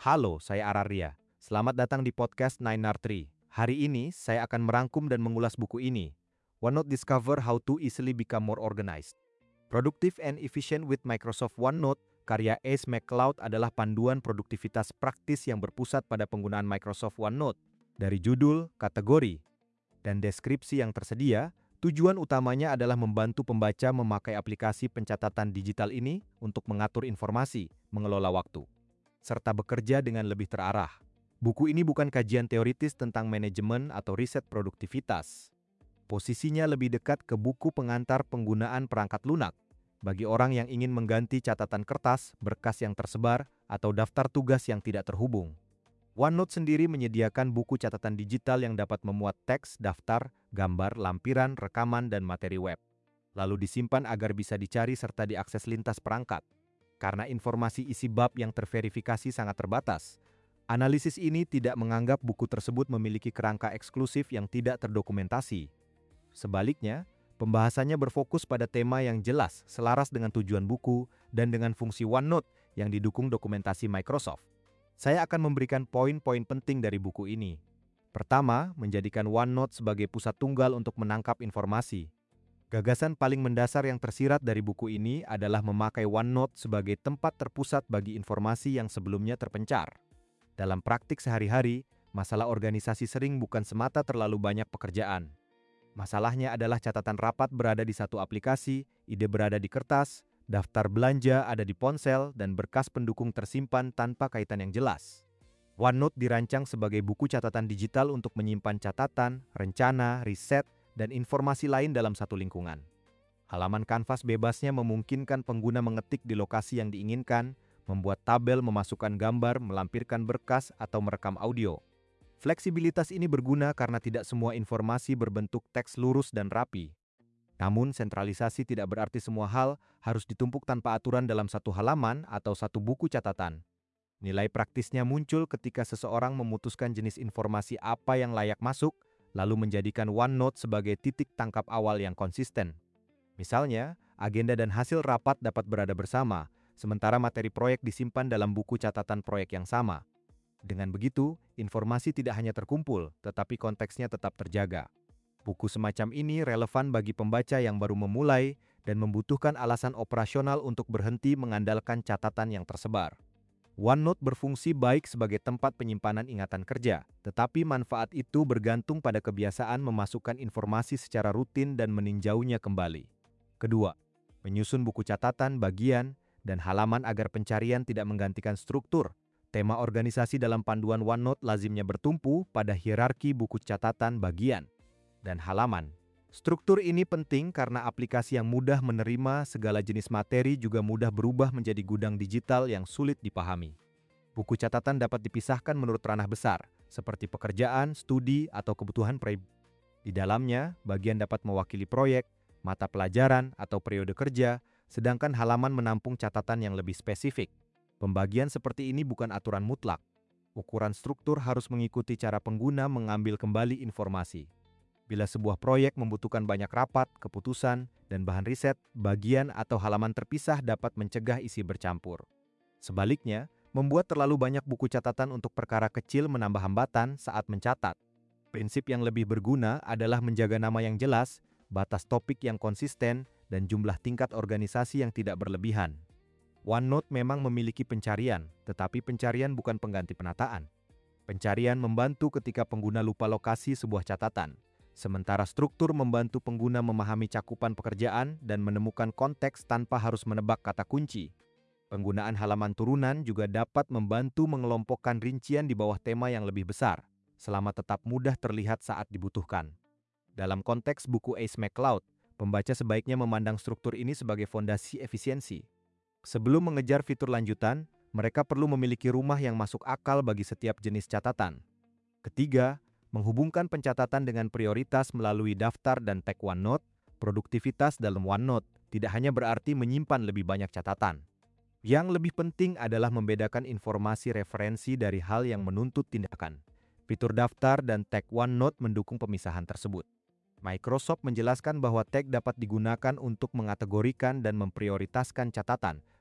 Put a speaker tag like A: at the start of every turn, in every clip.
A: Halo, saya Araria. Selamat datang di podcast 9R3. Hari ini, saya akan merangkum dan mengulas buku ini. OneNote Discover How to Easily Become More Organized. Productive and Efficient with Microsoft OneNote, karya Ace McCloud adalah panduan produktivitas praktis yang berpusat pada penggunaan Microsoft OneNote. Dari judul, kategori, dan deskripsi yang tersedia, tujuan utamanya adalah membantu pembaca memakai aplikasi pencatatan digital ini untuk mengatur informasi, mengelola waktu, serta bekerja dengan lebih terarah. Buku ini bukan kajian teoritis tentang manajemen atau riset produktivitas. Posisinya lebih dekat ke buku pengantar penggunaan perangkat lunak bagi orang yang ingin mengganti catatan kertas, berkas yang tersebar, atau daftar tugas yang tidak terhubung. OneNote sendiri menyediakan buku catatan digital yang dapat memuat teks, daftar, gambar, lampiran, rekaman, dan materi web. Lalu disimpan agar bisa dicari serta diakses lintas perangkat. Karena informasi isi bab yang terverifikasi sangat terbatas, analisis ini tidak menganggap buku tersebut memiliki kerangka eksklusif yang tidak terdokumentasi. Sebaliknya, pembahasannya berfokus pada tema yang jelas, selaras dengan tujuan buku, dan dengan fungsi OneNote yang didukung dokumentasi Microsoft. Saya akan memberikan poin-poin penting dari buku ini. Pertama, menjadikan OneNote sebagai pusat tunggal untuk menangkap informasi. Gagasan paling mendasar yang tersirat dari buku ini adalah memakai OneNote sebagai tempat terpusat bagi informasi yang sebelumnya terpencar. Dalam praktik sehari-hari, masalah organisasi sering bukan semata terlalu banyak pekerjaan. Masalahnya adalah catatan rapat berada di satu aplikasi, ide berada di kertas, daftar belanja ada di ponsel, dan berkas pendukung tersimpan tanpa kaitan yang jelas. OneNote dirancang sebagai buku catatan digital untuk menyimpan catatan, rencana, riset, dan informasi lain dalam satu lingkungan. Halaman kanvas bebasnya memungkinkan pengguna mengetik di lokasi yang diinginkan, membuat tabel, memasukkan gambar, melampirkan berkas, atau merekam audio. Fleksibilitas ini berguna karena tidak semua informasi berbentuk teks lurus dan rapi. Namun, sentralisasi tidak berarti semua hal harus ditumpuk tanpa aturan dalam satu halaman atau satu buku catatan. Nilai praktisnya muncul ketika seseorang memutuskan jenis informasi apa yang layak masuk, lalu menjadikan OneNote sebagai titik tangkap awal yang konsisten. Misalnya, agenda dan hasil rapat dapat berada bersama, sementara materi proyek disimpan dalam buku catatan proyek yang sama. Dengan begitu, informasi tidak hanya terkumpul, tetapi konteksnya tetap terjaga. Buku semacam ini relevan bagi pembaca yang baru memulai dan membutuhkan alasan operasional untuk berhenti mengandalkan catatan yang tersebar. OneNote berfungsi baik sebagai tempat penyimpanan ingatan kerja, tetapi manfaat itu bergantung pada kebiasaan memasukkan informasi secara rutin dan meninjaunya kembali. Kedua, menyusun buku catatan, bagian, dan halaman agar pencarian tidak menggantikan struktur. Tema organisasi dalam panduan OneNote lazimnya bertumpu pada hierarki buku catatan, bagian, dan halaman. Struktur ini penting karena aplikasi yang mudah menerima segala jenis materi juga mudah berubah menjadi gudang digital yang sulit dipahami. Buku catatan dapat dipisahkan menurut ranah besar, seperti pekerjaan, studi, atau kebutuhan pribadi. Di dalamnya, bagian dapat mewakili proyek, mata pelajaran, atau periode kerja, sedangkan halaman menampung catatan yang lebih spesifik. Pembagian seperti ini bukan aturan mutlak. Ukuran struktur harus mengikuti cara pengguna mengambil kembali informasi. Bila sebuah proyek membutuhkan banyak rapat, keputusan, dan bahan riset, bagian atau halaman terpisah dapat mencegah isi bercampur. Sebaliknya, membuat terlalu banyak buku catatan untuk perkara kecil menambah hambatan saat mencatat. Prinsip yang lebih berguna adalah menjaga nama yang jelas, batas topik yang konsisten, dan jumlah tingkat organisasi yang tidak berlebihan. OneNote memang memiliki pencarian, tetapi pencarian bukan pengganti penataan. Pencarian membantu ketika pengguna lupa lokasi sebuah catatan. Sementara struktur membantu pengguna memahami cakupan pekerjaan dan menemukan konteks tanpa harus menebak kata kunci. Penggunaan halaman turunan juga dapat membantu mengelompokkan rincian di bawah tema yang lebih besar, selama tetap mudah terlihat saat dibutuhkan. Dalam konteks buku Ace McCloud, pembaca sebaiknya memandang struktur ini sebagai fondasi efisiensi. Sebelum mengejar fitur lanjutan, mereka perlu memiliki rumah yang masuk akal bagi setiap jenis catatan. Ketiga, menghubungkan pencatatan dengan prioritas melalui daftar dan tag OneNote. Produktivitas dalam OneNote tidak hanya berarti menyimpan lebih banyak catatan. Yang lebih penting adalah membedakan informasi referensi dari hal yang menuntut tindakan. Fitur daftar dan tag OneNote mendukung pemisahan tersebut. Microsoft menjelaskan bahwa tag dapat digunakan untuk mengategorikan dan memprioritaskan catatan,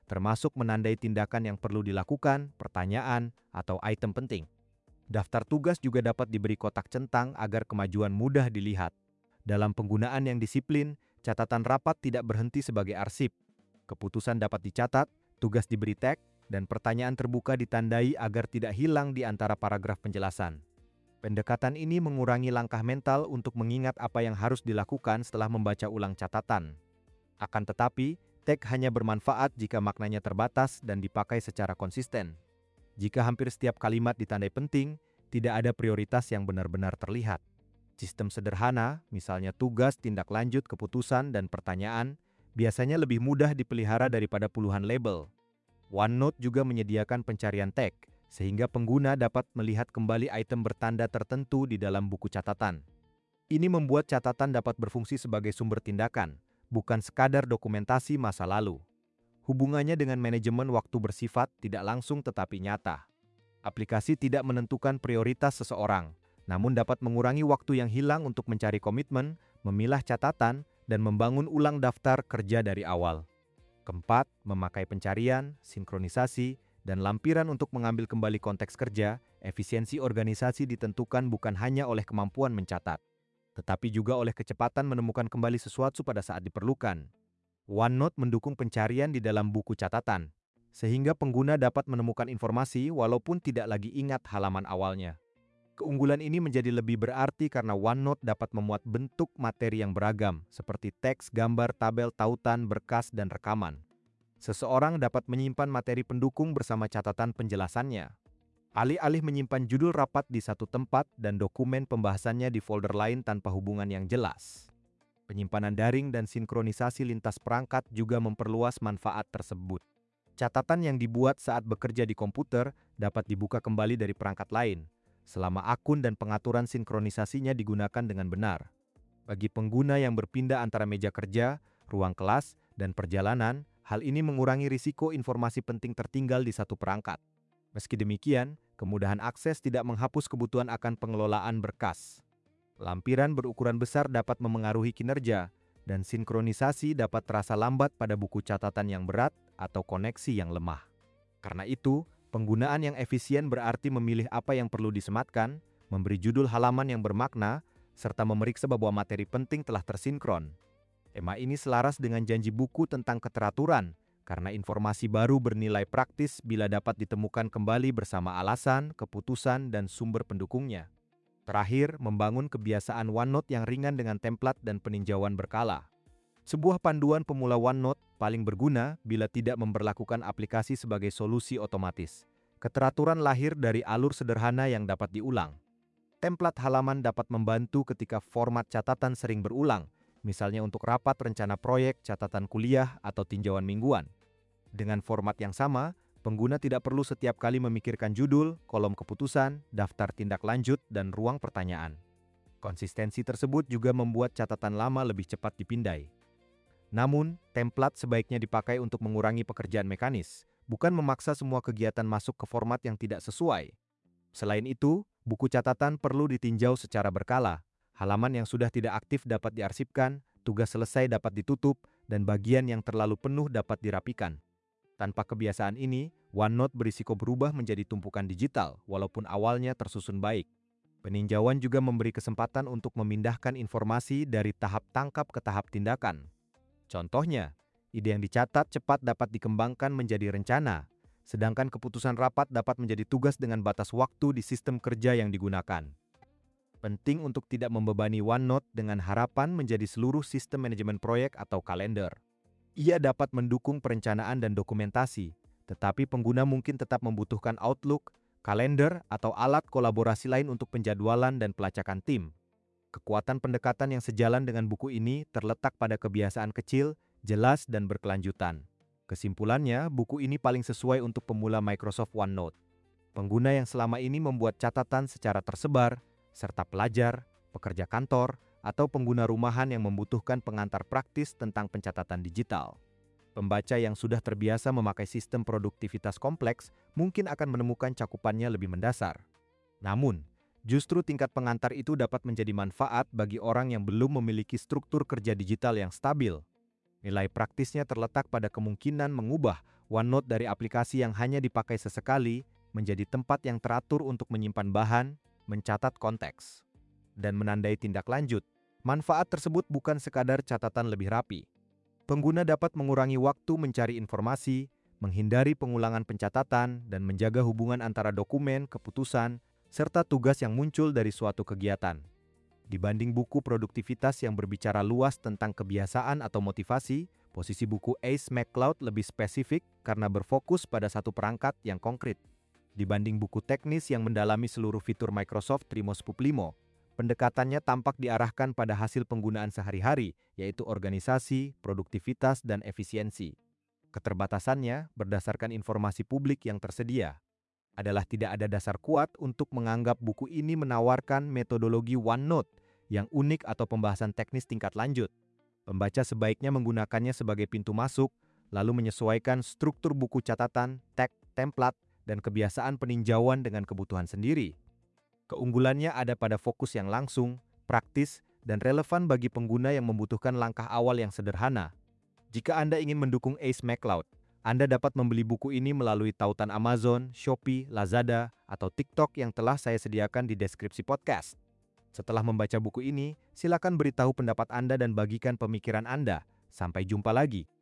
A: termasuk menandai tindakan yang perlu dilakukan, pertanyaan, atau item penting. Daftar tugas juga dapat diberi kotak centang agar kemajuan mudah dilihat. Dalam penggunaan yang disiplin, catatan rapat tidak berhenti sebagai arsip. Keputusan dapat dicatat, tugas diberi tag, dan pertanyaan terbuka ditandai agar tidak hilang di antara paragraf penjelasan. Pendekatan ini mengurangi langkah mental untuk mengingat apa yang harus dilakukan setelah membaca ulang catatan. Akan tetapi, tag hanya bermanfaat jika maknanya terbatas dan dipakai secara konsisten. Jika hampir setiap kalimat ditandai penting, tidak ada prioritas yang benar-benar terlihat. Sistem sederhana, misalnya tugas, tindak lanjut, keputusan, dan pertanyaan, biasanya lebih mudah dipelihara daripada puluhan label. OneNote juga menyediakan pencarian tag, sehingga pengguna dapat melihat kembali item bertanda tertentu di dalam buku catatan. Ini membuat catatan dapat berfungsi sebagai sumber tindakan, bukan sekadar dokumentasi masa lalu. Hubungannya dengan manajemen waktu bersifat tidak langsung tetapi nyata. Aplikasi tidak menentukan prioritas seseorang, namun dapat mengurangi waktu yang hilang untuk mencari komitmen, memilah catatan, dan membangun ulang daftar kerja dari awal. Keempat, memakai pencarian, sinkronisasi, dan lampiran untuk mengambil kembali konteks kerja. Efisiensi organisasi ditentukan bukan hanya oleh kemampuan mencatat, tetapi juga oleh kecepatan menemukan kembali sesuatu pada saat diperlukan. OneNote mendukung pencarian di dalam buku catatan, sehingga pengguna dapat menemukan informasi walaupun tidak lagi ingat halaman awalnya. Keunggulan ini menjadi lebih berarti karena OneNote dapat memuat bentuk materi yang beragam, seperti teks, gambar, tabel, tautan, berkas, dan rekaman. Seseorang dapat menyimpan materi pendukung bersama catatan penjelasannya. Alih-alih menyimpan judul rapat di satu tempat dan dokumen pembahasannya di folder lain tanpa hubungan yang jelas. Penyimpanan daring dan sinkronisasi lintas perangkat juga memperluas manfaat tersebut. Catatan yang dibuat saat bekerja di komputer dapat dibuka kembali dari perangkat lain, selama akun dan pengaturan sinkronisasinya digunakan dengan benar. Bagi pengguna yang berpindah antara meja kerja, ruang kelas, dan perjalanan, hal ini mengurangi risiko informasi penting tertinggal di satu perangkat. Meski demikian, kemudahan akses tidak menghapus kebutuhan akan pengelolaan berkas. Lampiran berukuran besar dapat memengaruhi kinerja, dan sinkronisasi dapat terasa lambat pada buku catatan yang berat atau koneksi yang lemah. Karena itu, penggunaan yang efisien berarti memilih apa yang perlu disematkan, memberi judul halaman yang bermakna, serta memeriksa bahwa materi penting telah tersinkron. Tema ini selaras dengan janji buku tentang keteraturan, karena informasi baru bernilai praktis bila dapat ditemukan kembali bersama alasan, keputusan, dan sumber pendukungnya. Terakhir, membangun kebiasaan OneNote yang ringan dengan template dan peninjauan berkala. Sebuah panduan pemula OneNote paling berguna bila tidak memberlakukan aplikasi sebagai solusi otomatis. Keteraturan lahir dari alur sederhana yang dapat diulang. Template halaman dapat membantu ketika format catatan sering berulang, misalnya untuk rapat rencana proyek, catatan kuliah, atau tinjauan mingguan. Dengan format yang sama, pengguna tidak perlu setiap kali memikirkan judul, kolom keputusan, daftar tindak lanjut, dan ruang pertanyaan. Konsistensi tersebut juga membuat catatan lama lebih cepat dipindai. Namun, template sebaiknya dipakai untuk mengurangi pekerjaan mekanis, bukan memaksa semua kegiatan masuk ke format yang tidak sesuai. Selain itu, buku catatan perlu ditinjau secara berkala. Halaman yang sudah tidak aktif dapat diarsipkan, tugas selesai dapat ditutup, dan bagian yang terlalu penuh dapat dirapikan. Tanpa kebiasaan ini, OneNote berisiko berubah menjadi tumpukan digital, walaupun awalnya tersusun baik. Peninjauan juga memberi kesempatan untuk memindahkan informasi dari tahap tangkap ke tahap tindakan. Contohnya, ide yang dicatat cepat dapat dikembangkan menjadi rencana, sedangkan keputusan rapat dapat menjadi tugas dengan batas waktu di sistem kerja yang digunakan. Penting untuk tidak membebani OneNote dengan harapan menjadi seluruh sistem manajemen proyek atau kalender. Ia dapat mendukung perencanaan dan dokumentasi, tetapi pengguna mungkin tetap membutuhkan Outlook, kalender, atau alat kolaborasi lain untuk penjadwalan dan pelacakan tim. Kekuatan pendekatan yang sejalan dengan buku ini terletak pada kebiasaan kecil, jelas, dan berkelanjutan. Kesimpulannya, buku ini paling sesuai untuk pemula Microsoft OneNote. Pengguna yang selama ini membuat catatan secara tersebar, serta pelajar, pekerja kantor, atau pengguna rumahan yang membutuhkan pengantar praktis tentang pencatatan digital. Pembaca yang sudah terbiasa memakai sistem produktivitas kompleks mungkin akan menemukan cakupannya lebih mendasar. Namun, justru tingkat pengantar itu dapat menjadi manfaat bagi orang yang belum memiliki struktur kerja digital yang stabil. Nilai praktisnya terletak pada kemungkinan mengubah OneNote dari aplikasi yang hanya dipakai sesekali menjadi tempat yang teratur untuk menyimpan bahan, mencatat konteks, dan menandai tindak lanjut. Manfaat tersebut bukan sekadar catatan lebih rapi. Pengguna dapat mengurangi waktu mencari informasi, menghindari pengulangan pencatatan, dan menjaga hubungan antara dokumen, keputusan, serta tugas yang muncul dari suatu kegiatan. Dibanding buku produktivitas yang berbicara luas tentang kebiasaan atau motivasi, posisi buku Ace McCloud lebih spesifik karena berfokus pada satu perangkat yang konkret. Dibanding buku teknis yang mendalami seluruh fitur Microsoft 365, pendekatannya tampak diarahkan pada hasil penggunaan sehari-hari, yaitu organisasi, produktivitas, dan efisiensi. Keterbatasannya berdasarkan informasi publik yang tersedia adalah tidak ada dasar kuat untuk menganggap buku ini menawarkan metodologi OneNote yang unik atau pembahasan teknis tingkat lanjut. Pembaca sebaiknya menggunakannya sebagai pintu masuk, lalu menyesuaikan struktur buku catatan, tag, template, dan kebiasaan peninjauan dengan kebutuhan sendiri. Keunggulannya ada pada fokus yang langsung, praktis, dan relevan bagi pengguna yang membutuhkan langkah awal yang sederhana. Jika Anda ingin mendukung Ace McCloud, Anda dapat membeli buku ini melalui tautan Amazon, Shopee, Lazada, atau TikTok yang telah saya sediakan di deskripsi podcast. Setelah membaca buku ini, silakan beritahu pendapat Anda dan bagikan pemikiran Anda. Sampai jumpa lagi.